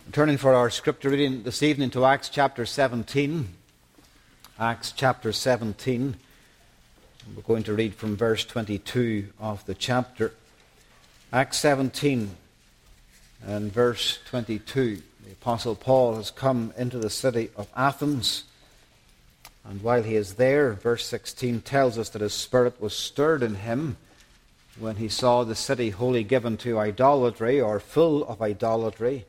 Turning for our scripture reading this evening to Acts chapter 17. Acts chapter 17. We're going to read from verse 22 of the chapter. Acts 17 and verse 22. The Apostle Paul has come into the city of Athens, and while he is there, verse 16 tells us that his spirit was stirred in him when he saw the city wholly given to idolatry, or full of idolatry.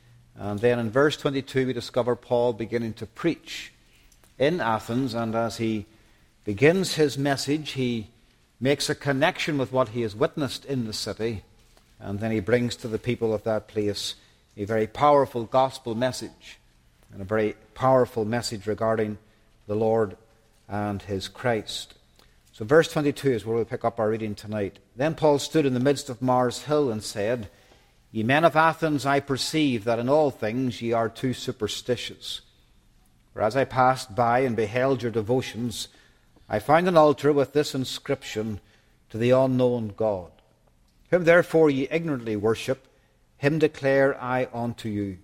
And then in verse 22 we discover Paul beginning to preach in Athens, and as he begins his message, he makes a connection with what he has witnessed in the city, and then he brings to the people of that place a very powerful gospel message, and a very powerful message regarding the Lord and his Christ. So verse 22 is where we'll pick up our reading tonight. Then Paul stood in the midst of Mars Hill and said, Ye men of Athens, I perceive that in all things ye are too superstitious. For as I passed by and beheld your devotions, I found an altar with this inscription, To the unknown God. Whom therefore ye ignorantly worship, him declare I unto you.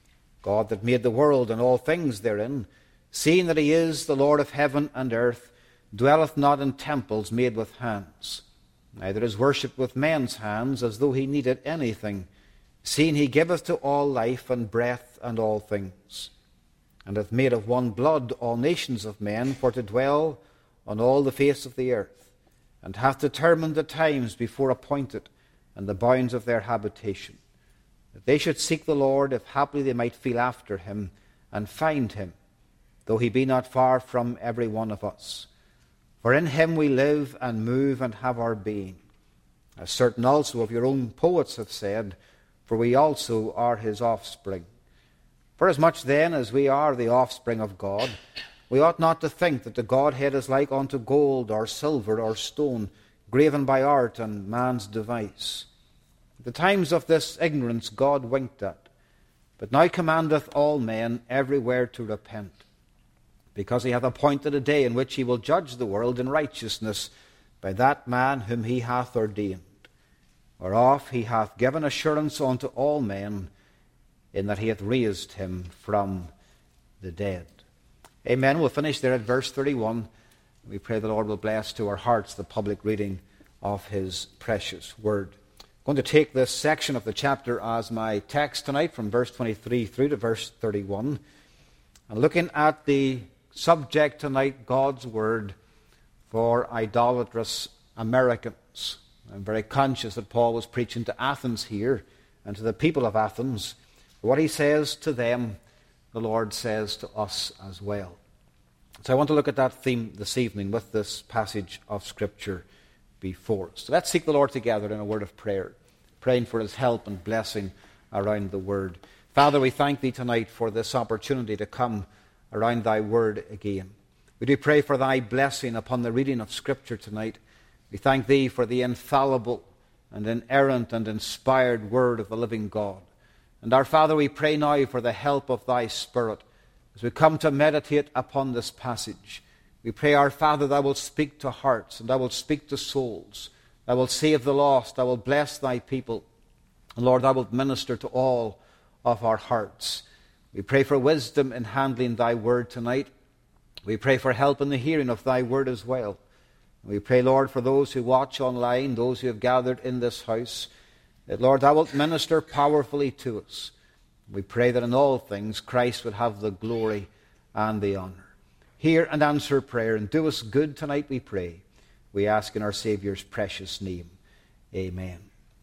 God that made the world and all things therein, seeing that he is the Lord of heaven and earth, dwelleth not in temples made with hands, neither is worshipped with men's hands, as though he needed anything, seeing he giveth to all life and breath and all things, and hath made of one blood all nations of men for to dwell on all the face of the earth, and hath determined the times before appointed, and the bounds of their habitation, that they should seek the Lord, if haply they might feel after him, and find him, though he be not far from every one of us. For in him we live and move and have our being, as certain also of your own poets have said, for we also are his offspring. Forasmuch then as we are the offspring of God, we ought not to think that the Godhead is like unto gold or silver or stone, graven by art and man's device. At the times of this ignorance God winked at, but now commandeth all men everywhere to repent, because he hath appointed a day in which he will judge the world in righteousness by that man whom he hath ordained, whereof he hath given assurance unto all men, in that he hath raised him from the dead. Amen. We'll finish there at verse 31. We pray the Lord will bless to our hearts the public reading of his precious word. I'm going to take this section of the chapter as my text tonight, from verse 23 through to verse 31. And looking at the subject tonight, God's word for idolatrous Americans. I'm very conscious that Paul was preaching to Athens here and to the people of Athens. What he says to them, the Lord says to us as well. So I want to look at that theme this evening with this passage of Scripture before us. So let's seek the Lord together in a word of prayer, praying for his help and blessing around the word. Father, we thank thee tonight for this opportunity to come around thy word again. We do pray for thy blessing upon the reading of Scripture tonight. We thank thee for the infallible and inerrant and inspired word of the living God. And our Father, we pray now for the help of thy Spirit as we come to meditate upon this passage. We pray, our Father, thou wilt speak to hearts and thou wilt speak to souls. Thou wilt save the lost. Thou wilt bless thy people. And Lord, thou wilt minister to all of our hearts. We pray for wisdom in handling thy word tonight. We pray for help in the hearing of thy word as well. We pray, Lord, for those who watch online, those who have gathered in this house, that, Lord, thou wilt minister powerfully to us. We pray that in all things Christ would have the glory and the honor. Hear and answer prayer, and do us good tonight, we pray. We ask in our Saviour's precious name. Amen.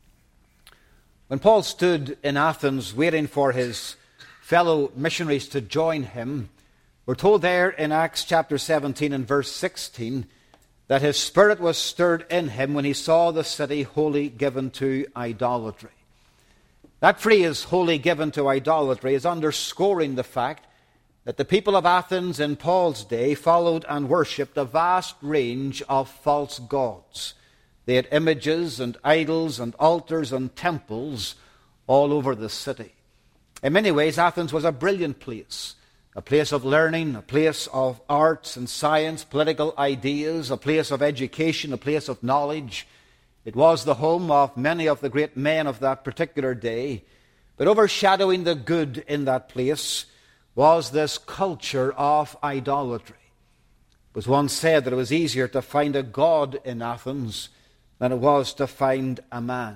When Paul stood in Athens waiting for his fellow missionaries to join him, we're told there in Acts chapter 17 and verse 16 that his spirit was stirred in him when he saw the city wholly given to idolatry. That phrase, wholly given to idolatry, is underscoring the fact that the people of Athens in Paul's day followed and worshipped a vast range of false gods. They had images and idols and altars and temples all over the city. In many ways, Athens was a brilliant place. A place of learning, a place of arts and science, political ideas, a place of education, a place of knowledge. It was the home of many of the great men of that particular day. But overshadowing the good in that place was this culture of idolatry. It was once said that it was easier to find a god in Athens than it was to find a man.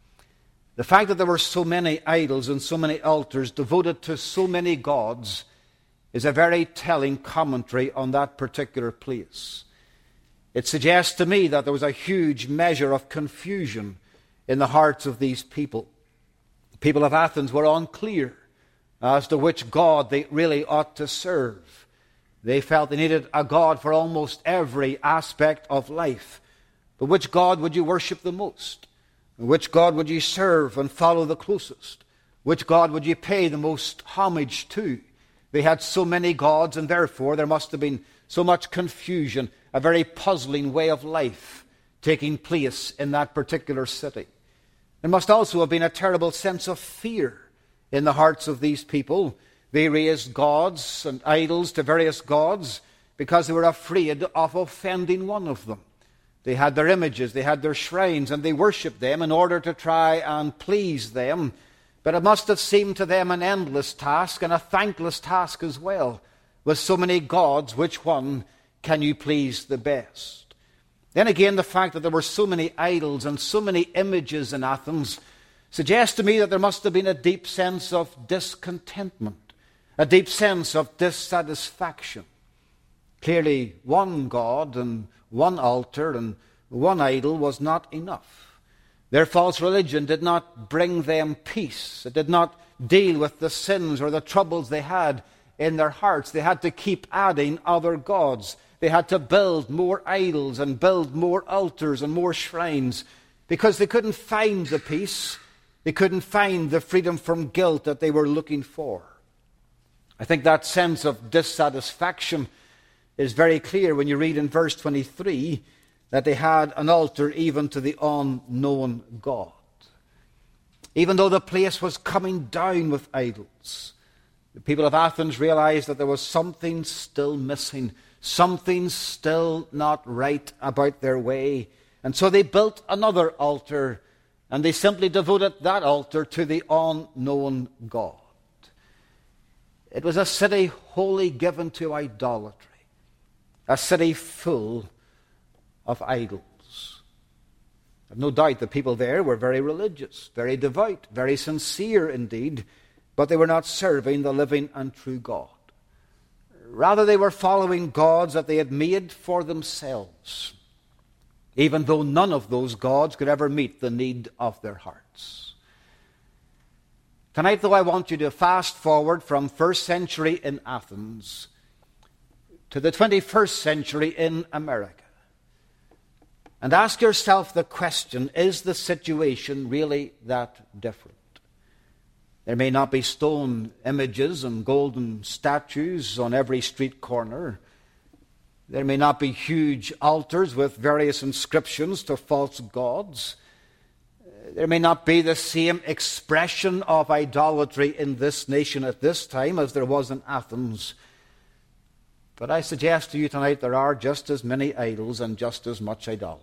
The fact that there were so many idols and so many altars devoted to so many gods is a very telling commentary on that particular place. It suggests to me that there was a huge measure of confusion in the hearts of these people. The people of Athens were unclear as to which god they really ought to serve. They felt they needed a god for almost every aspect of life. But which god would you worship the most? Which god would you serve and follow the closest? Which god would you pay the most homage to? They had so many gods, and therefore there must have been so much confusion, a very puzzling way of life taking place in that particular city. There must also have been a terrible sense of fear in the hearts of these people. They raised gods and idols to various gods because they were afraid of offending one of them. They had their images, they had their shrines, and they worshipped them in order to try and please them. But it must have seemed to them an endless task and a thankless task as well. With so many gods, which one can you please the best? Then again, the fact that there were so many idols and so many images in Athens suggests to me that there must have been a deep sense of discontentment, a deep sense of dissatisfaction. Clearly, one god and one altar and one idol was not enough. Their false religion did not bring them peace. It did not deal with the sins or the troubles they had in their hearts. They had to keep adding other gods. They had to build more idols and build more altars and more shrines because they couldn't find the peace. They couldn't find the freedom from guilt that they were looking for. I think that sense of dissatisfaction is very clear when you read in verse 23 that they had an altar even to the unknown God. Even though the place was coming down with idols, the people of Athens realized that there was something still missing, something still not right about their way. And so they built another altar, and they simply devoted that altar to the unknown God. It was a city wholly given to idolatry, a city full of idols. I've no doubt the people there were very religious, very devout, very sincere indeed, but they were not serving the living and true God. Rather, they were following gods that they had made for themselves, even though none of those gods could ever meet the need of their hearts. Tonight, though, I want you to fast forward from first century in Athens to the 21st century in America. And ask yourself the question, is the situation really that different? There may not be stone images and golden statues on every street corner. There may not be huge altars with various inscriptions to false gods. There may not be the same expression of idolatry in this nation at this time as there was in Athens. But I suggest to you tonight there are just as many idols and just as much idolatry.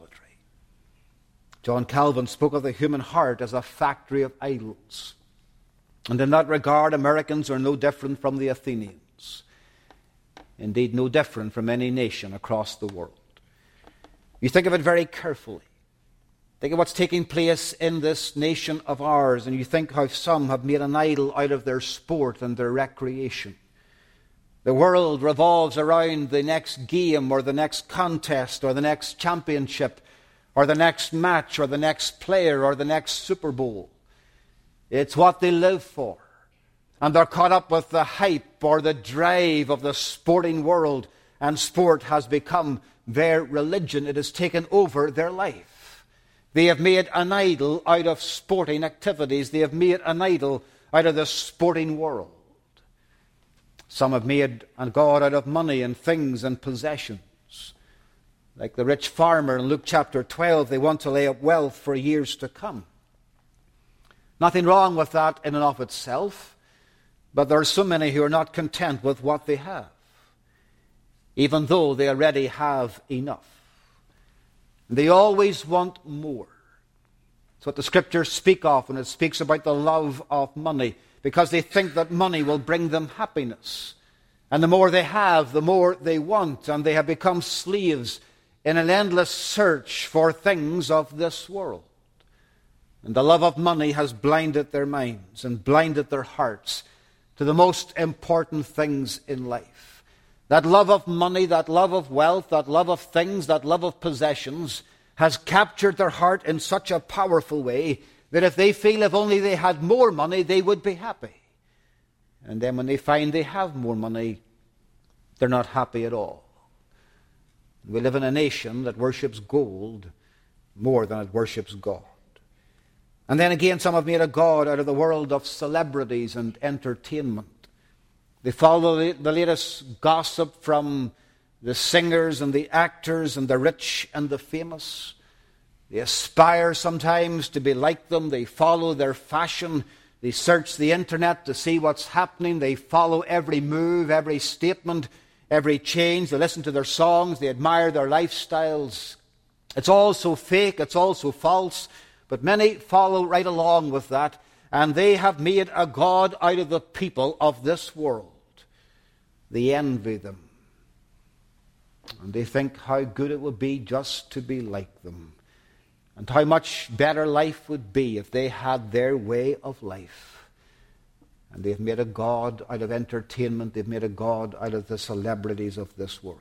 John Calvin spoke of the human heart as a factory of idols. And in that regard, Americans are no different from the Athenians. Indeed, no different from any nation across the world. You think of it very carefully. Think of what's taking place in this nation of ours, and you think how some have made an idol out of their sport and their recreation. The world revolves around the next game or the next contest or the next championship or the next match or the next player or the next Super Bowl. It's what they live for. And they're caught up with the hype or the drive of the sporting world, and sport has become their religion. It has taken over their life. They have made an idol out of sporting activities. They have made an idol out of the sporting world. Some have made a god out of money and things and possessions. Like the rich farmer in Luke chapter 12, they want to lay up wealth for years to come. Nothing wrong with that in and of itself, but there are so many who are not content with what they have, even though they already have enough. They always want more. It's what the Scriptures speak of when it speaks about the love of money, because they think that money will bring them happiness. And the more they have, the more they want, and they have become slaves in an endless search for things of this world. And the love of money has blinded their minds and blinded their hearts to the most important things in life. That love of money, that love of wealth, that love of things, that love of possessions has captured their heart in such a powerful way that if they feel if only they had more money, they would be happy. And then when they find they have more money, they're not happy at all. We live in a nation that worships gold more than it worships God. And then again, some have made a god out of the world of celebrities and entertainment. They follow the latest gossip from the singers and the actors and the rich and the famous. They aspire sometimes to be like them. They follow their fashion. They search the internet to see what's happening. They follow every move, every statement, every change. They listen to their songs. They admire their lifestyles. It's all so fake. It's all so false. But many follow right along with that, and they have made a god out of the people of this world. They envy them. And they think how good it would be just to be like them, and how much better life would be if they had their way of life. And they've made a god out of entertainment. They've made a god out of the celebrities of this world.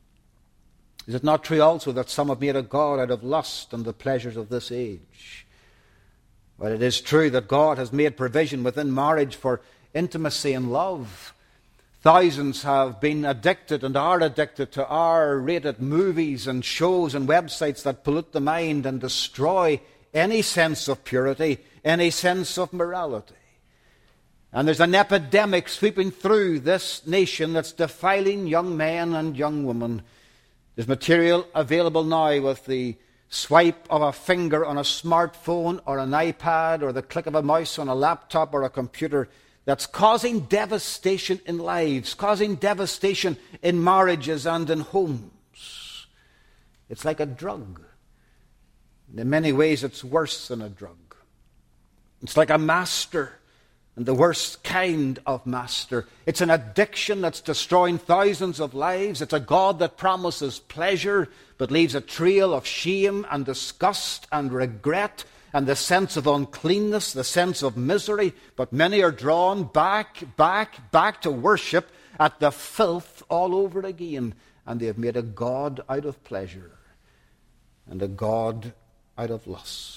Is it not true also that some have made a god out of lust and the pleasures of this age? Well, it is true that God has made provision within marriage for intimacy and love. Thousands have been addicted and are addicted to R-rated movies and shows and websites that pollute the mind and destroy any sense of purity, any sense of morality. And there's an epidemic sweeping through this nation that's defiling young men and young women. There's material available now with the swipe of a finger on a smartphone or an iPad or the click of a mouse on a laptop or a computer that's causing devastation in lives, causing devastation in marriages and in homes. It's like a drug. In many ways, it's worse than a drug. It's like a master, and the worst kind of master. It's an addiction that's destroying thousands of lives. It's a God that promises pleasure but leaves a trail of shame and disgust and regret and the sense of uncleanness, the sense of misery. But many are drawn back to worship at the filth all over again. And they have made a God out of pleasure and a God out of lust.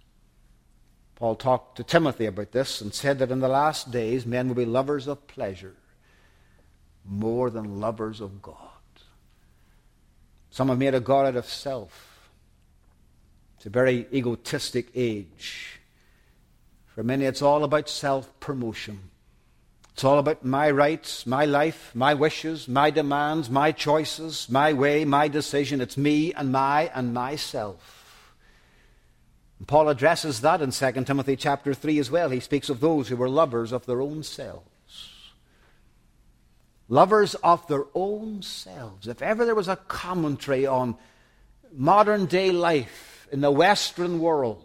Paul talked to Timothy about this and said that in the last days men will be lovers of pleasure more than lovers of God. Some have made a god out of self. It's a very egotistic age. For many it's all about self-promotion. It's all about my rights, my life, my wishes, my demands, my choices, my way, my decision. It's me and myself. And Paul addresses that in 2 Timothy chapter 3 as well. He speaks of those who were lovers of their own selves. Lovers of their own selves. If ever there was a commentary on modern day life in the Western world,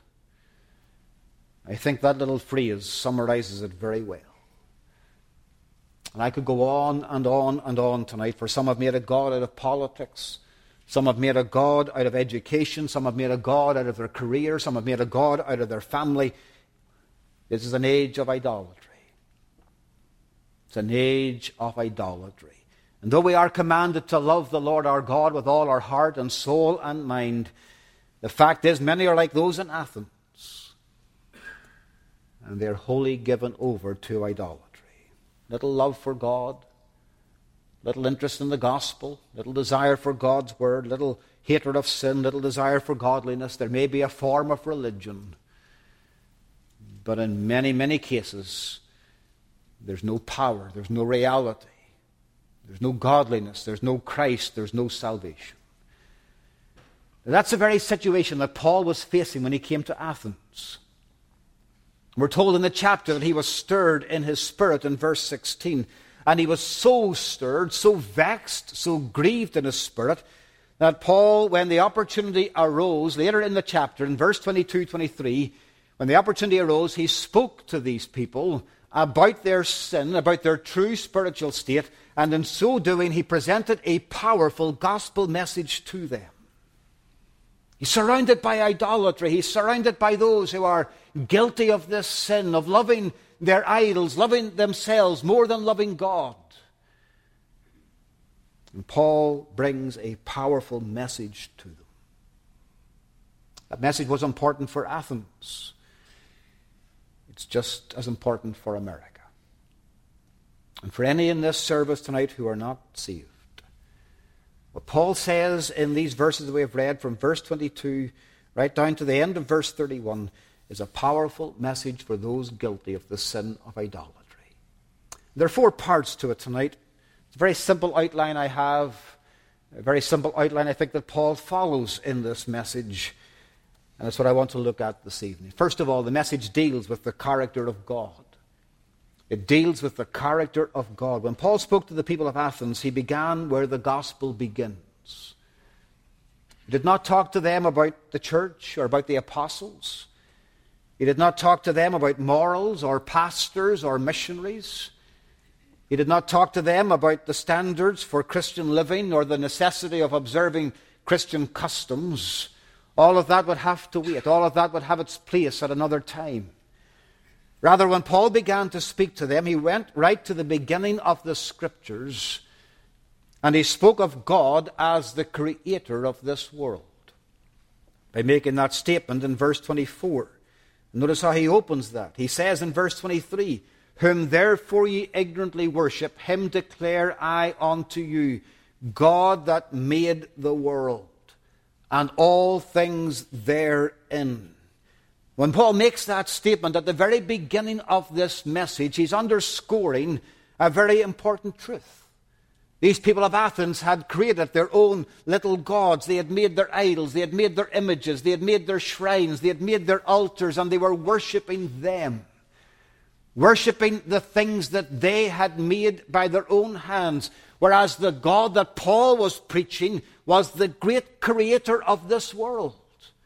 I think that little phrase summarizes it very well. And I could go on and on and on tonight, for some have made a god out of politics. Some have made a god out of education. Some have made a god out of their career. Some have made a god out of their family. This is an age of idolatry. It's an age of idolatry. And though we are commanded to love the Lord our God with all our heart and soul and mind, the fact is many are like those in Athens. And they're wholly given over to idolatry. Little love for God, little interest in the gospel, little desire for God's word, little hatred of sin, little desire for godliness. There may be a form of religion, but in many, many cases, there's no power, there's no reality, there's no godliness, there's no Christ, there's no salvation. That's the very situation that Paul was facing when he came to Athens. We're told in the chapter that he was stirred in his spirit in verse 16. And he was so stirred, so vexed, so grieved in his spirit, that Paul, when the opportunity arose, later in the chapter, in verse 22, 23, when the opportunity arose, he spoke to these people about their sin, about their true spiritual state, and in so doing, he presented a powerful gospel message to them. He's surrounded by idolatry. He's surrounded by those who are guilty of this sin, of loving their idols, loving themselves more than loving God. And Paul brings a powerful message to them. That message was important for Athens. It's just as important for America. And for any in this service tonight who are not saved, what Paul says in these verses that we have read, from verse 22 right down to the end of verse 31, is a powerful message for those guilty of the sin of idolatry. There are 4 parts to it tonight. It's a very simple outline I have, a very simple outline I think that Paul follows in this message, and that's what I want to look at this evening. First of all, the message deals with the character of God. It deals with the character of God. When Paul spoke to the people of Athens, he began where the gospel begins. He did not talk to them about the church or about the apostles. He did not talk to them about morals or pastors or missionaries. He did not talk to them about the standards for Christian living or the necessity of observing Christian customs. All of that would have to wait. All of that would have its place at another time. Rather, when Paul began to speak to them, he went right to the beginning of the Scriptures, and he spoke of God as the creator of this world by making that statement in verse 24. Notice how he opens that. He says in verse 23, "Whom therefore ye ignorantly worship, him declare I unto you, God that made the world, and all things therein." When Paul makes that statement at the very beginning of this message, he's underscoring a very important truth. These people of Athens had created their own little gods. They had made their idols. They had made their images. They had made their shrines. They had made their altars, and they were worshipping them. Worshipping the things that they had made by their own hands. Whereas the God that Paul was preaching was the great creator of this world.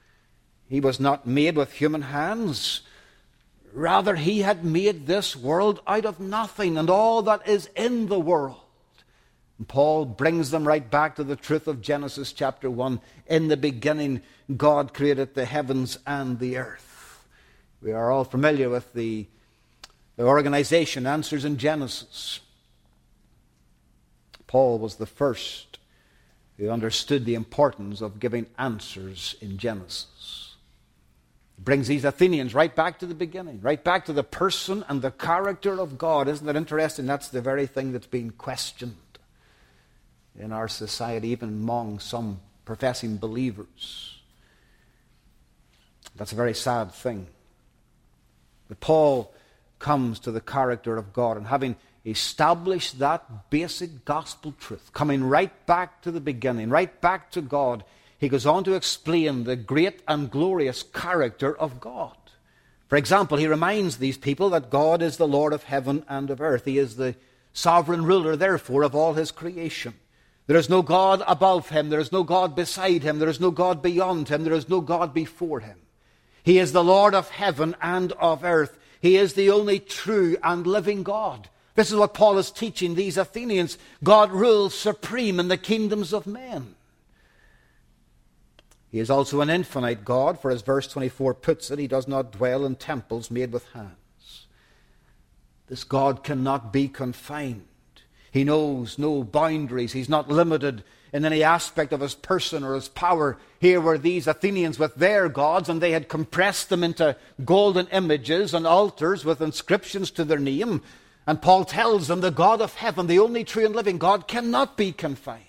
He was not made with human hands. Rather, he had made this world out of nothing and all that is in the world. And Paul brings them right back to the truth of Genesis chapter 1. In the beginning, God created the heavens and the earth. We are all familiar with the organization, Answers in Genesis. Paul was the first who understood the importance of giving answers in Genesis. Brings these Athenians right back to the beginning, right back to the person and the character of God. Isn't that interesting? That's the very thing that's being questioned in our society, even among some professing believers. That's a very sad thing. But Paul comes to the character of God, and having established that basic gospel truth, coming right back to the beginning, right back to God, he goes on to explain the great and glorious character of God. For example, he reminds these people that God is the Lord of heaven and of earth. He is the sovereign ruler, therefore, of all his creation. There is no God above him. There is no God beside him. There is no God beyond him. There is no God before him. He is the Lord of heaven and of earth. He is the only true and living God. This is what Paul is teaching these Athenians. God rules supreme in the kingdoms of men. He is also an infinite God, for as verse 24 puts it, he does not dwell in temples made with hands. This God cannot be confined. He knows no boundaries. He's not limited in any aspect of his person or his power. Here were these Athenians with their gods, and they had compressed them into golden images and altars with inscriptions to their name. And Paul tells them the God of heaven, the only true and living God, cannot be confined.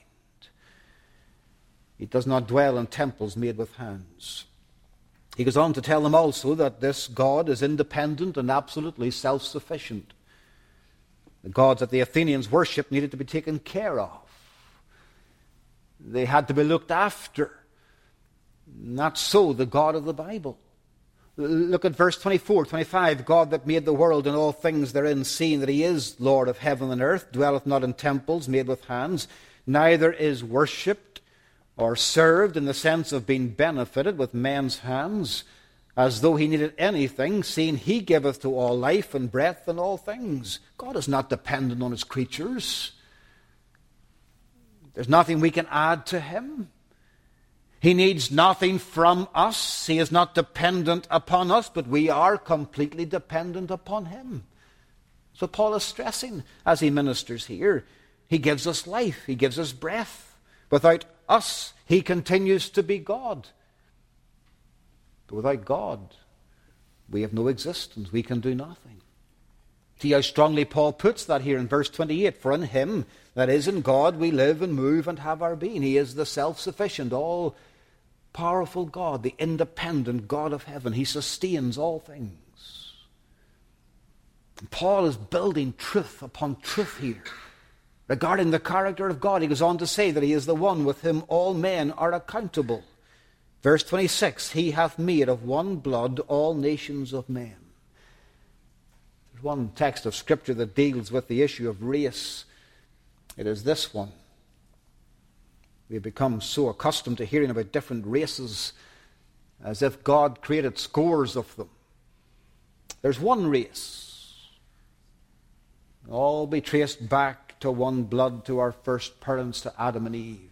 He does not dwell in temples made with hands. He goes on to tell them also that this God is independent and absolutely self-sufficient. The gods that the Athenians worshipped needed to be taken care of. They had to be looked after. Not so the God of the Bible. Look at verse 24, 25. God that made the world and all things therein, seeing that he is Lord of heaven and earth, dwelleth not in temples made with hands, neither is worshipped or served in the sense of being benefited with men's hands, as though he needed anything, seeing he giveth to all life and breath and all things. God is not dependent on his creatures. There's nothing we can add to him. He needs nothing from us. He is not dependent upon us, but we are completely dependent upon him. So Paul is stressing as he ministers here. He gives us life. He gives us breath. Without us, he continues to be God. But without God, we have no existence. We can do nothing. See how strongly Paul puts that here in verse 28. For in him, that is in God, we live and move and have our being. He is the self-sufficient, all-powerful God, the independent God of heaven. He sustains all things. And Paul is building truth upon truth here regarding the character of God. He goes on to say that he is the one with whom all men are accountable. Verse 26, he hath made of one blood all nations of men. There's one text of Scripture that deals with the issue of race. It is this one. We have become so accustomed to hearing about different races as if God created scores of them. There's one race. All be traced back to one blood, to our first parents, to Adam and Eve.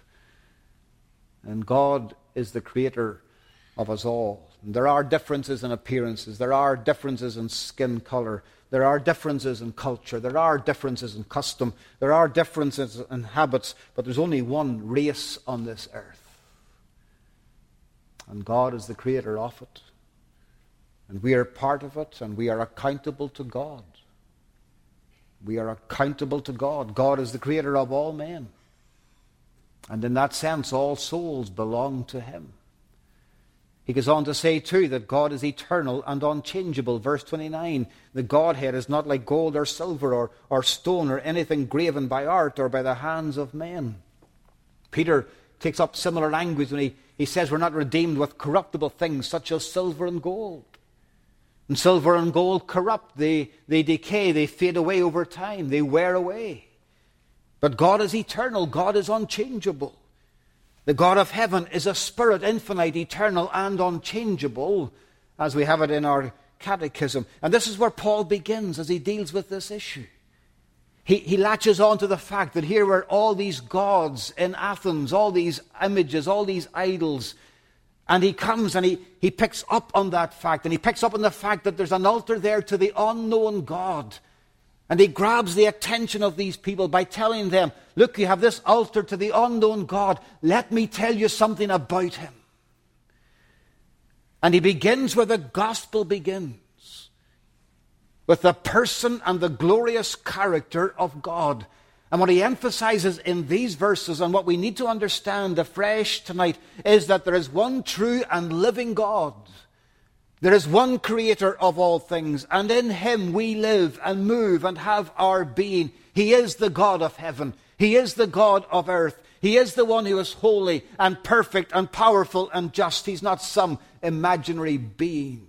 And God is the creator of us all. And there are differences in appearances. There are differences in skin color. There are differences in culture. There are differences in custom. There are differences in habits. But there's only one race on this earth. And God is the creator of it. And we are part of it, and we are accountable to God. We are accountable to God. God is the creator of all men. And in that sense, all souls belong to him. He goes on to say, too, that God is eternal and unchangeable. Verse 29, the Godhead is not like gold or silver or stone or anything graven by art or by the hands of men. Peter takes up similar language when he says we're not redeemed with corruptible things such as silver and gold. And silver and gold corrupt, they decay, they fade away over time, they wear away. But God is eternal, God is unchangeable. The God of heaven is a spirit, infinite, eternal, and unchangeable, as we have it in our catechism. And this is where Paul begins as he deals with this issue. He latches on to the fact that here were all these gods in Athens, all these images, all these idols. And he comes and he picks up on that fact. And he picks up on the fact that there's an altar there to the unknown God. And he grabs the attention of these people by telling them, look, you have this altar to the unknown God. Let me tell you something about him. And he begins where the gospel begins, with the person and the glorious character of God. And what he emphasizes in these verses, and what we need to understand afresh tonight, is that there is one true and living God. There is one creator of all things, and in him we live and move and have our being. He is the God of heaven. He is the God of earth. He is the one who is holy and perfect and powerful and just. He's not some imaginary being.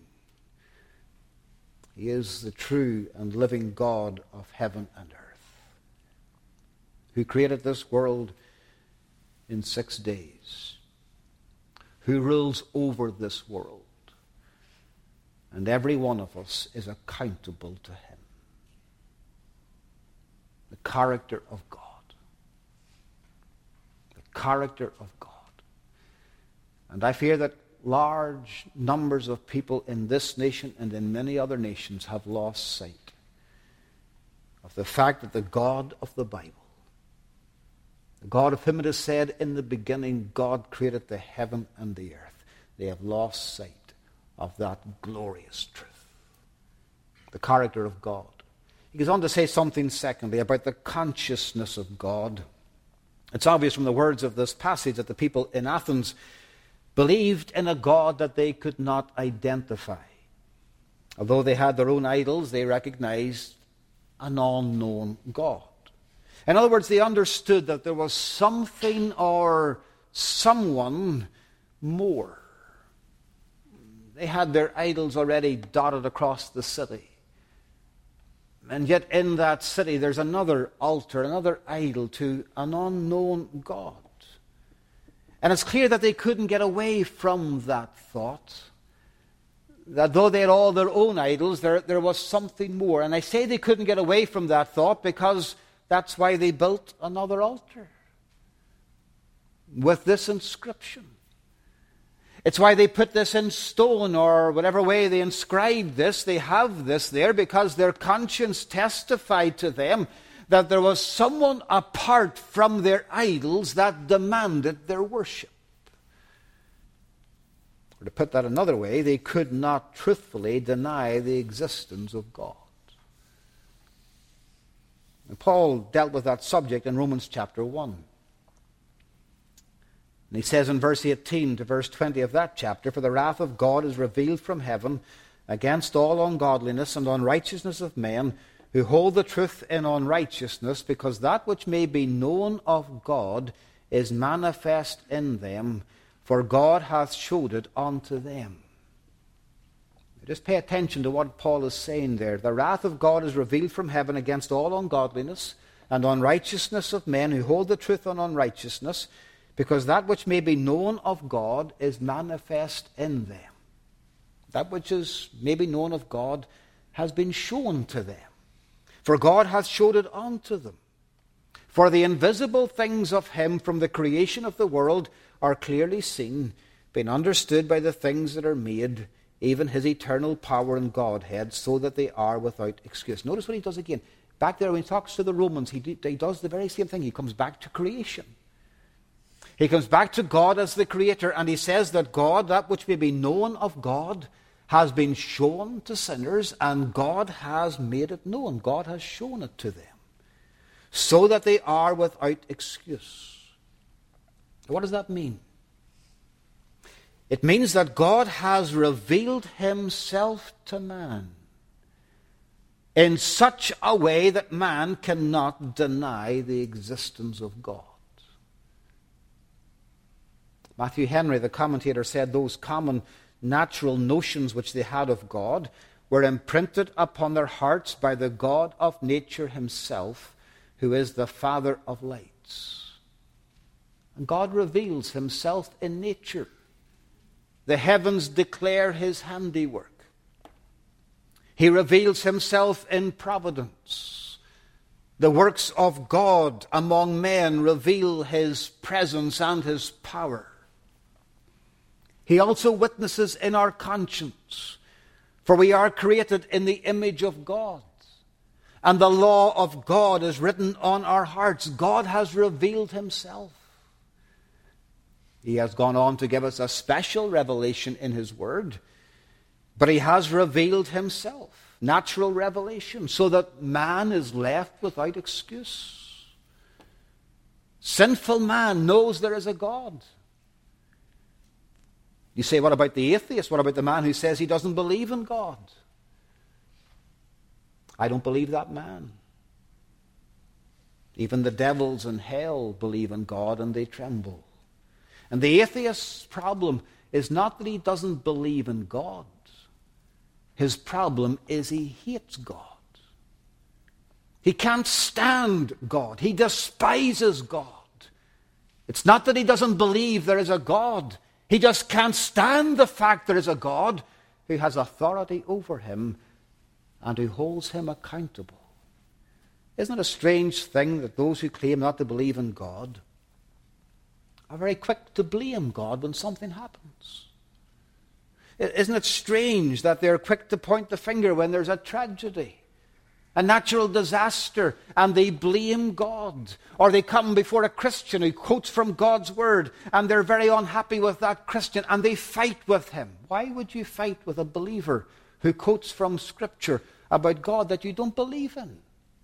He is the true and living God of heaven and earth, who created this world in 6 days, who rules over this world. And every one of us is accountable to him. The character of God. The character of God. And I fear that large numbers of people in this nation and in many other nations have lost sight of the fact that the God of the Bible, the God of whom it is said in the beginning, God created the heaven and the earth. They have lost sight of that glorious truth. The character of God. He goes on to say something secondly about the consciousness of God. It's obvious from the words of this passage that the people in Athens believed in a God that they could not identify. Although they had their own idols, they recognized an unknown God. In other words, they understood that there was something or someone more. They had their idols already dotted across the city. And yet in that city there's another altar, another idol to an unknown God. And it's clear that they couldn't get away from that thought. That though they had all their own idols, there was something more. And I say they couldn't get away from that thought because that's why they built another altar with this inscription. It's why they put this in stone, or whatever way they inscribed this. They have this there because their conscience testified to them that there was someone apart from their idols that demanded their worship. Or to put that another way, they could not truthfully deny the existence of God. And Paul dealt with that subject in Romans chapter 1. And he says in verse 18 to verse 20 of that chapter, "For the wrath of God is revealed from heaven against all ungodliness and unrighteousness of men, who hold the truth in unrighteousness, because that which may be known of God is manifest in them, for God hath showed it unto them." Just pay attention to what Paul is saying there. The wrath of God is revealed from heaven against all ungodliness and unrighteousness of men who hold the truth in unrighteousness, because that which may be known of God is manifest in them. That which is maybe known of God has been shown to them. For God hath showed it unto them. For the invisible things of him from the creation of the world are clearly seen, being understood by the things that are made, even his eternal power and Godhead, so that they are without excuse. Notice what he does again. Back there when he talks to the Romans, he does the very same thing. He comes back to creation. He comes back to God as the creator, and he says that God, that which may be known of God, has been shown to sinners, and God has made it known. God has shown it to them, so that they are without excuse. What does that mean? It means that God has revealed himself to man in such a way that man cannot deny the existence of God. Matthew Henry, the commentator, said those common natural notions which they had of God were imprinted upon their hearts by the God of nature himself, who is the Father of lights. And God reveals himself in nature. The heavens declare his handiwork. He reveals himself in providence. The works of God among men reveal his presence and his power. He also witnesses in our conscience, for we are created in the image of God, and the law of God is written on our hearts. God has revealed himself. He has gone on to give us a special revelation in his word, but he has revealed himself, natural revelation, so that man is left without excuse. Sinful man knows there is a God. You say, what about the atheist? What about the man who says he doesn't believe in God? I don't believe that man. Even the devils in hell believe in God and they tremble. And the atheist's problem is not that he doesn't believe in God. His problem is he hates God. He can't stand God. He despises God. It's not that he doesn't believe there is a God. He just can't stand the fact there is a God who has authority over him and who holds him accountable. Isn't it a strange thing that those who claim not to believe in God are very quick to blame God when something happens? Isn't it strange that they're quick to point the finger when there's a tragedy, a natural disaster, and they blame God? Or they come before a Christian who quotes from God's word, and they're very unhappy with that Christian, and they fight with him. Why would you fight with a believer who quotes from Scripture about God that you don't believe in?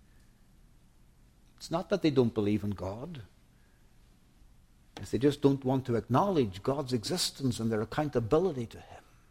It's not that they don't believe in God. It's they just don't want to acknowledge God's existence and their accountability to him.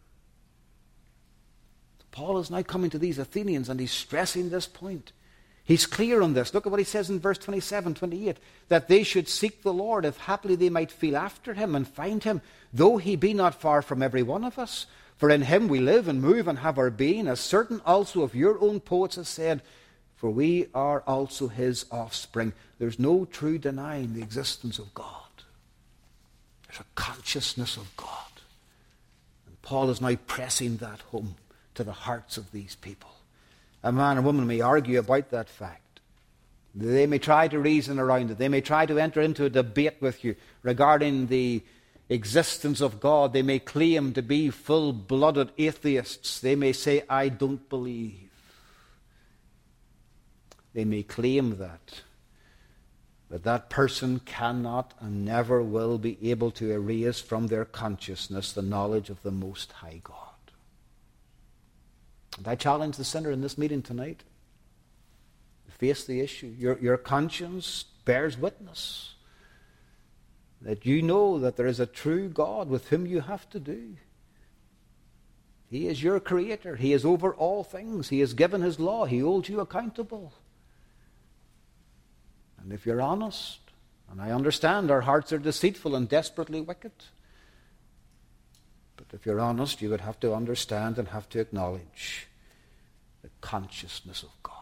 Paul is now coming to these Athenians and he's stressing this point. He's clear on this. Look at what he says in verse 27, 28. That they should seek the Lord, if haply they might feel after him and find him, though he be not far from every one of us. For in him we live and move and have our being, as certain also of your own poets have said, for we are also his offspring. There's no true denying the existence of God. There's a consciousness of God. And Paul is now pressing that home to the hearts of these people. A man and woman may argue about that fact. They may try to reason around it. They may try to enter into a debate with you regarding the existence of God. They may claim to be full-blooded atheists. They may say, I don't believe. They may claim that. But that person cannot and never will be able to erase from their consciousness the knowledge of the Most High God. And I challenge the sinner in this meeting tonight to face the issue. Your conscience bears witness that you know that there is a true God with whom you have to do. He is your creator. He is over all things. He has given his law. He holds you accountable. And if you're honest, and I understand our hearts are deceitful and desperately wicked, but if you're honest, you would have to understand and have to acknowledge the consciousness of God.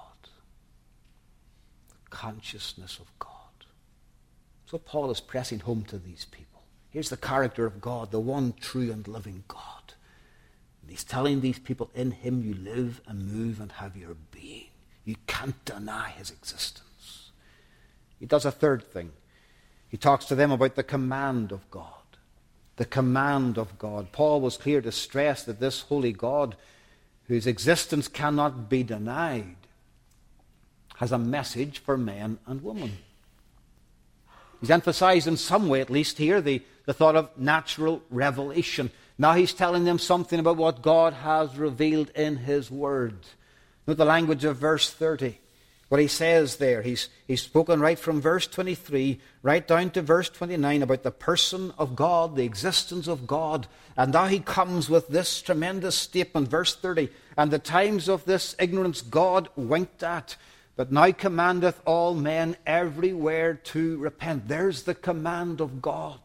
The consciousness of God. So Paul is pressing home to these people. Here's the character of God, the one true and living God. And he's telling these people, in him you live and move and have your being. You can't deny his existence. He does a third thing. He talks to them about the command of God. The command of God. Paul was clear to stress that this holy God, whose existence cannot be denied, has a message for men and women. He's emphasized in some way, at least here, the thought of natural revelation. Now he's telling them something about what God has revealed in his word. Note the language of verse 30. What he says there, he's spoken right from verse 23 right down to verse 29 about the person of God, the existence of God. And now he comes with this tremendous statement, verse 30. And the times of this ignorance God winked at, but now commandeth all men everywhere to repent. There's the command of God.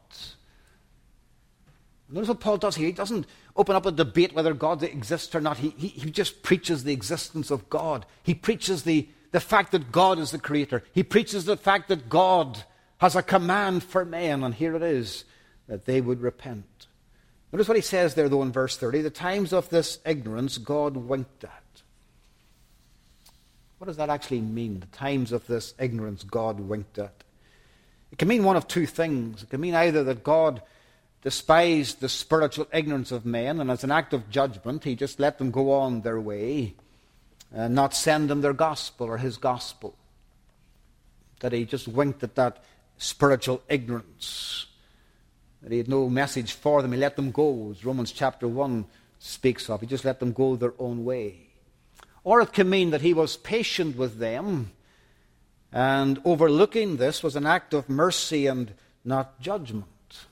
Notice what Paul does here. He doesn't open up a debate whether God exists or not. He just preaches the existence of God. He preaches the fact that God is the creator. He preaches the fact that God has a command for men, and here it is, that they would repent. Notice what he says there, though, in verse 30. The times of this ignorance God winked at. What does that actually mean, the times of this ignorance God winked at? It can mean one of two things. It can mean either that God despised the spiritual ignorance of men, and as an act of judgment, he just let them go on their way, and not send them their gospel or his gospel. That he just winked at that spiritual ignorance. That he had no message for them. He let them go, as Romans chapter 1 speaks of. He just let them go their own way. Or it can mean that he was patient with them, and overlooking this was an act of mercy and not judgment.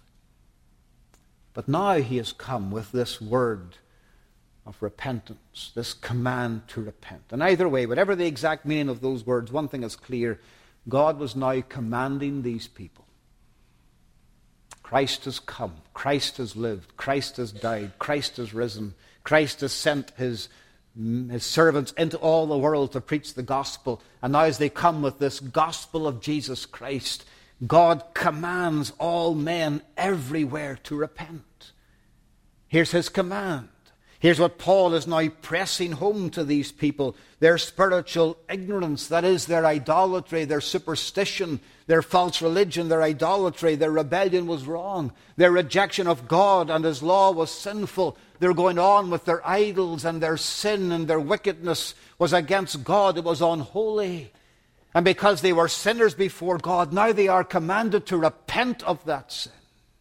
But now he has come with this word of repentance, this command to repent. And either way, whatever the exact meaning of those words, one thing is clear. God was now commanding these people. Christ has come. Christ has lived. Christ has died. Christ has risen. Christ has sent his servants into all the world to preach the gospel. And now as they come with this gospel of Jesus Christ, God commands all men everywhere to repent. Here's his command. Here's what Paul is now pressing home to these people. Their spiritual ignorance, that is their idolatry, their superstition, their false religion, their idolatry, their rebellion was wrong. Their rejection of God and his law was sinful. They're going on with their idols, and their sin and their wickedness was against God. It was unholy. And because they were sinners before God, now they are commanded to repent of that sin.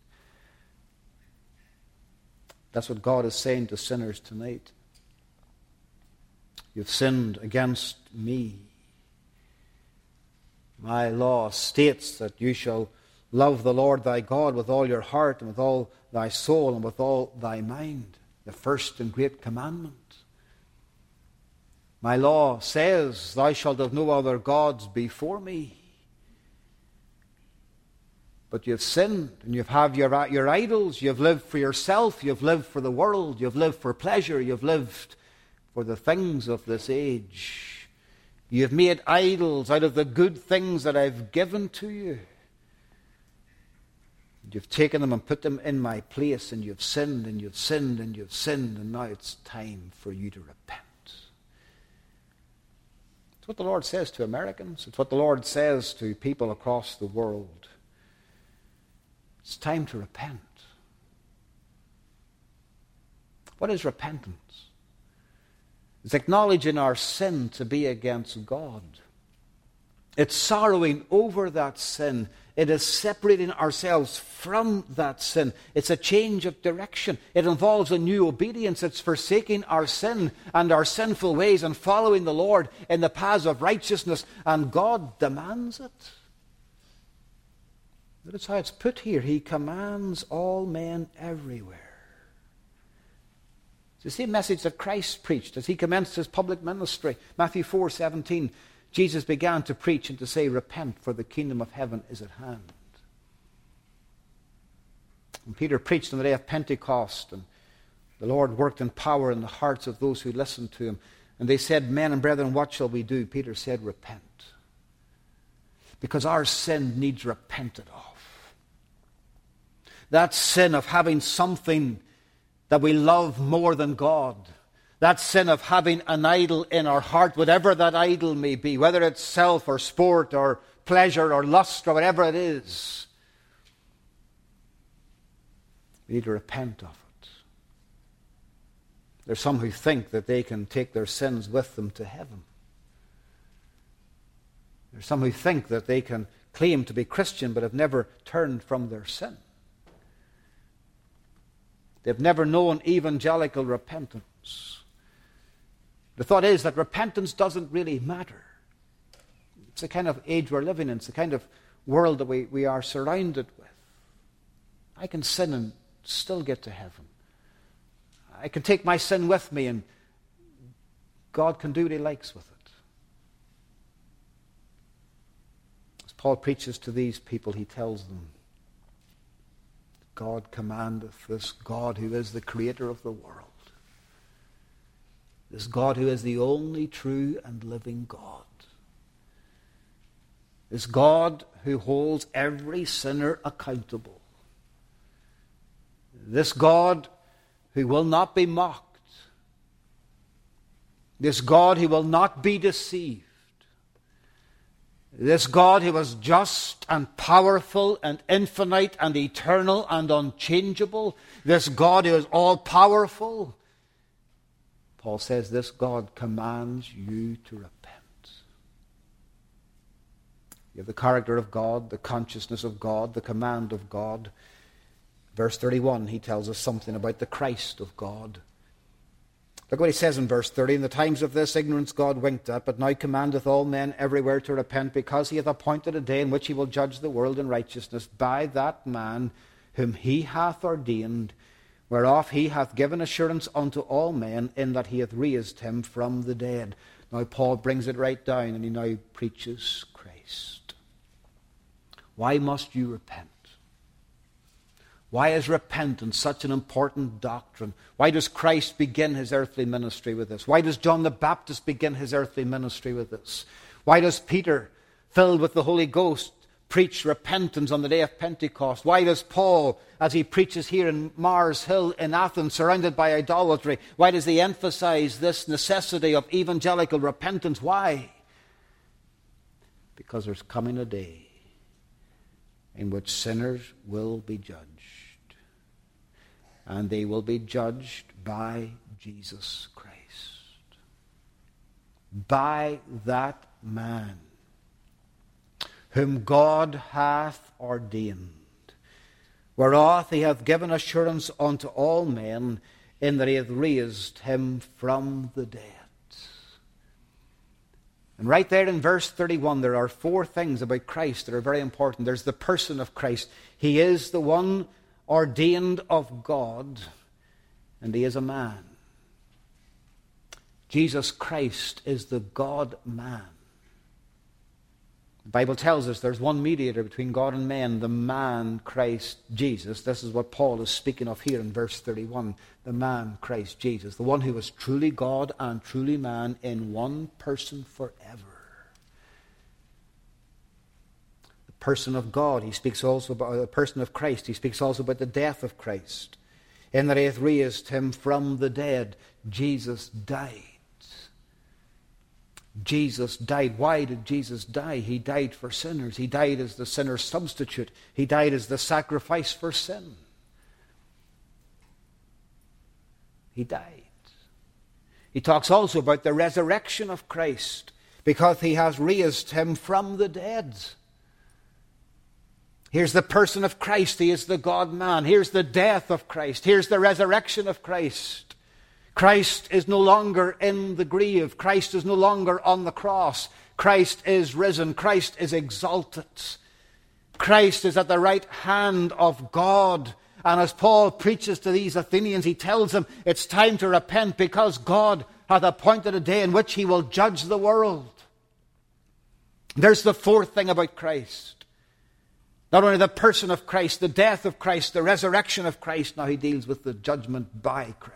That's what God is saying to sinners tonight. You've sinned against me. My law states that you shall love the Lord thy God with all your heart and with all thy soul and with all thy mind. The first and great commandment. My law says, thou shalt have no other gods before me. But you've sinned, and you've had your idols. You've lived for yourself. You've lived for the world. You've lived for pleasure. You've lived for the things of this age. You've made idols out of the good things that I've given to you. You've taken them and put them in my place, and you've sinned, and you've sinned, and you've sinned, and now it's time for you to repent. It's what the Lord says to Americans. It's what the Lord says to people across the world. It's time to repent. What is repentance? It's acknowledging our sin to be against God. It's sorrowing over that sin. It is separating ourselves from that sin. It's a change of direction. It involves a new obedience. It's forsaking our sin and our sinful ways and following the Lord in the paths of righteousness. And God demands it. That's how it's put here. He commands all men everywhere. It's the same message that Christ preached as he commenced his public ministry. Matthew 4:17. Jesus began to preach and to say, repent, for the kingdom of heaven is at hand. And Peter preached on the day of Pentecost, and the Lord worked in power in the hearts of those who listened to him. And they said, men and brethren, what shall we do? Peter said, repent. Because our sin needs repented of. That sin of having something that we love more than God. That sin of having an idol in our heart, whatever that idol may be, whether it's self or sport or pleasure or lust or whatever it is. We need to repent of it. There's some who think that they can take their sins with them to heaven. There's some who think that they can claim to be Christian but have never turned from their sin. They've never known evangelical repentance. The thought is that repentance doesn't really matter. It's the kind of age we're living in. It's the kind of world that we are surrounded with. I can sin and still get to heaven. I can take my sin with me and God can do what he likes with it. As Paul preaches to these people, he tells them, God commandeth, this God who is the creator of the world, this God who is the only true and living God, this God who holds every sinner accountable, this God who will not be mocked, this God who will not be deceived, this God who is just and powerful and infinite and eternal and unchangeable, this God who is all-powerful, Paul says this God commands you to repent. You have the character of God, the consciousness of God, the command of God. Verse 31, he tells us something about the Christ of God. Look what he says in verse 30. In the times of this ignorance God winked at, but now commandeth all men everywhere to repent, because he hath appointed a day in which he will judge the world in righteousness by that man whom he hath ordained, whereof he hath given assurance unto all men, in that he hath raised him from the dead. Now Paul brings it right down, and he now preaches Christ. Why must you repent? Why is repentance such an important doctrine? Why does Christ begin his earthly ministry with this? Why does John the Baptist begin his earthly ministry with this? Why does Peter, filled with the Holy Ghost, preach repentance on the day of Pentecost? Why does Paul, as he preaches here in Mars Hill in Athens, surrounded by idolatry, why does he emphasize this necessity of evangelical repentance? Why? Because there's coming a day in which sinners will be judged. And they will be judged by Jesus Christ. By that man whom God hath ordained, whereof he hath given assurance unto all men, in that he hath raised him from the dead. And right there in verse 31, there are four things about Christ that are very important. There's the person of Christ. He is the one ordained of God, and he is a man. Jesus Christ is the God-man. The Bible tells us there's one mediator between God and men, the man Christ Jesus. This is what Paul is speaking of here in verse 31. The man Christ Jesus, the one who was truly God and truly man in one person forever. The person of God. He speaks also about the person of Christ. He speaks also about the death of Christ. In that he hath raised him from the dead. Jesus died. Jesus died. Why did Jesus die? He died for sinners. He died as the sinner's substitute. He died as the sacrifice for sin. He died. He talks also about the resurrection of Christ, because he has raised him from the dead. Here's the person of Christ. He is the God-man. Here's the death of Christ. Here's the resurrection of Christ. Christ is no longer in the grave. Christ is no longer on the cross. Christ is risen. Christ is exalted. Christ is at the right hand of God. And as Paul preaches to these Athenians, he tells them it's time to repent, because God hath appointed a day in which he will judge the world. There's the fourth thing about Christ. Not only the person of Christ, the death of Christ, the resurrection of Christ, now he deals with the judgment by Christ.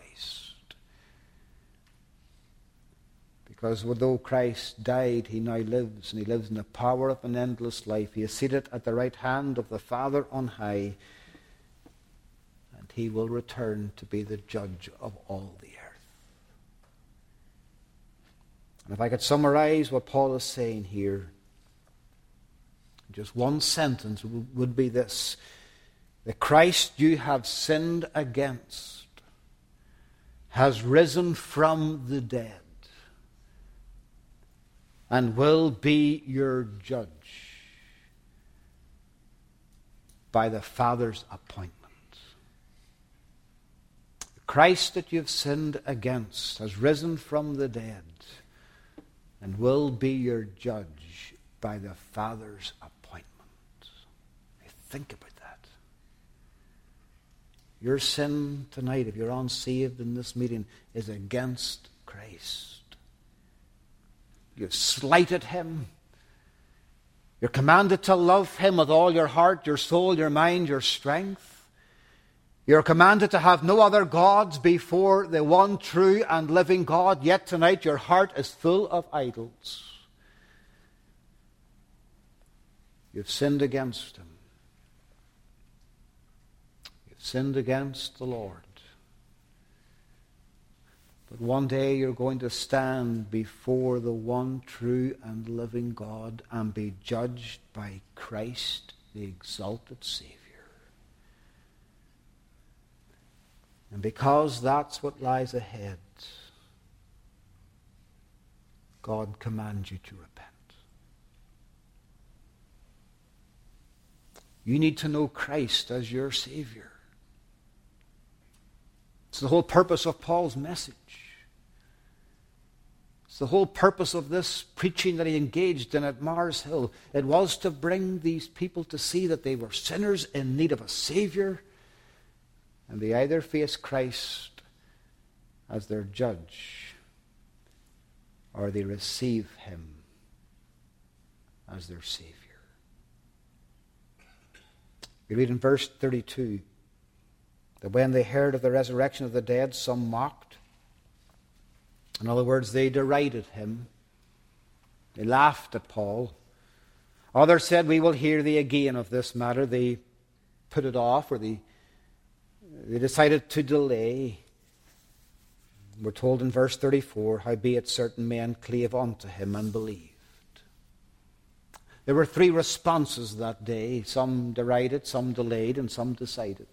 Because though Christ died, he now lives, and he lives in the power of an endless life. He is seated at the right hand of the Father on high, and he will return to be the judge of all the earth. And if I could summarize what Paul is saying here, just one sentence would be this: the Christ you have sinned against has risen from the dead and will be your judge by the Father's appointment. The Christ that you've sinned against has risen from the dead and will be your judge by the Father's appointment. Think about that. Your sin tonight, if you're unsaved in this meeting, is against Christ. You've slighted him. You're commanded to love him with all your heart, your soul, your mind, your strength. You're commanded to have no other gods before the one true and living God. Yet tonight your heart is full of idols. You've sinned against him. You've sinned against the Lord. But one day you're going to stand before the one true and living God and be judged by Christ, the exalted Savior. And because that's what lies ahead, God commands you to repent. You need to know Christ as your Savior. It's the whole purpose of Paul's message. It's the whole purpose of this preaching that he engaged in at Mars Hill. It was to bring these people to see that they were sinners in need of a Savior, and they either face Christ as their judge, or they receive him as their Savior. We read in verse 32 that when they heard of the resurrection of the dead, some mocked. In other words, they derided him. They laughed at Paul. Others said, we will hear thee again of this matter. They put it off, or they decided to delay. We're told in verse 34, howbeit certain men clave unto him and believed. There were three responses that day. Some derided, some delayed, and some decided.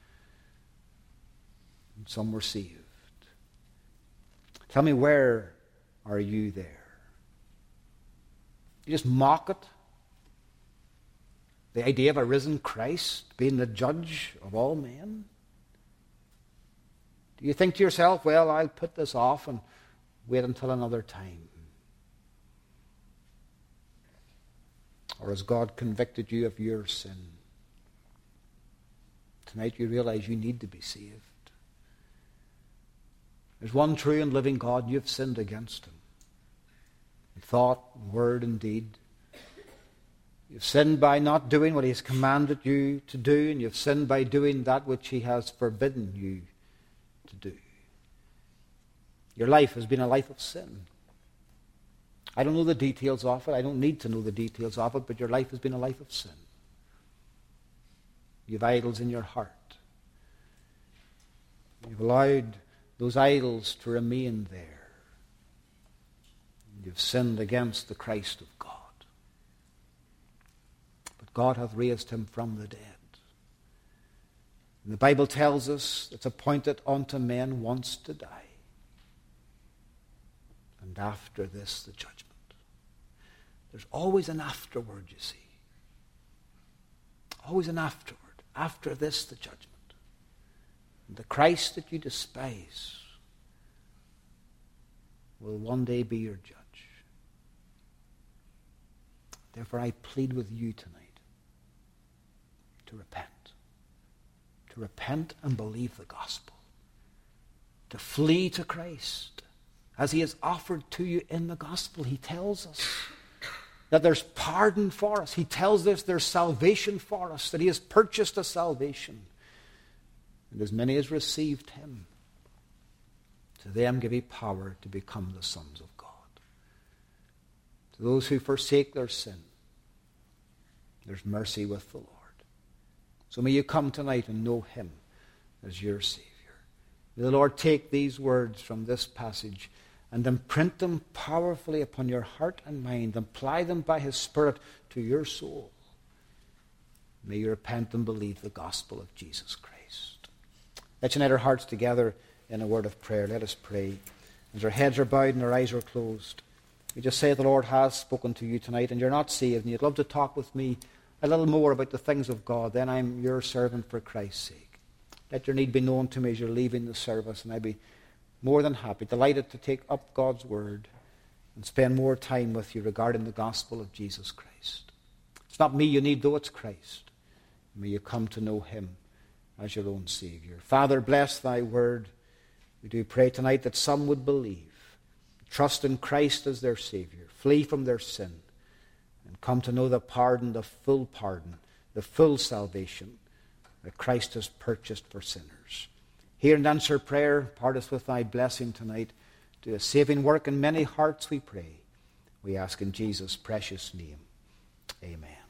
And some were saved. Tell me, where are you there? You just mock it? The idea of a risen Christ being the judge of all men? Do you think to yourself, well, I'll put this off and wait until another time? Or has God convicted you of your sin? Tonight you realize you need to be saved. There's one true and living God, you've sinned against him. In thought, word, and deed. You've sinned by not doing what he has commanded you to do, and you've sinned by doing that which he has forbidden you to do. Your life has been a life of sin. I don't know the details of it. I don't need to know the details of it, but your life has been a life of sin. You've idols in your heart. You've allowed those idols to remain there. You've sinned against the Christ of God. But God hath raised him from the dead. And the Bible tells us it's appointed unto men once to die. And after this, the judgment. There's always an afterward, you see. Always an afterward. After this, the judgment. And the Christ that you despise will one day be your judge. Therefore, I plead with you tonight to repent. To repent and believe the gospel. To flee to Christ as he is offered to you in the gospel. He tells us that there's pardon for us. He tells us there's salvation for us, that he has purchased a salvation. And as many as received him, to them give he power to become the sons of God. To those who forsake their sin, there's mercy with the Lord. So may you come tonight and know him as your Savior. May the Lord take these words from this passage and imprint them powerfully upon your heart and mind, and apply them by his Spirit to your soul. May you repent and believe the gospel of Jesus Christ. Let's unite our hearts together in a word of prayer. Let us pray. As our heads are bowed and our eyes are closed, we just say the Lord has spoken to you tonight, and you're not saved, and you'd love to talk with me a little more about the things of God. Then I'm your servant for Christ's sake. Let your need be known to me as you're leaving the service, and I'd be more than happy, delighted to take up God's word and spend more time with you regarding the gospel of Jesus Christ. It's not me you need, though, it's Christ. May you come to know him as your own Savior. Father, bless thy word. We do pray tonight that some would believe, trust in Christ as their Savior, flee from their sin, and come to know the pardon, the full salvation that Christ has purchased for sinners. Hear and answer prayer. Part us with thy blessing tonight. Do a saving work in many hearts, we pray. We ask in Jesus' precious name. Amen.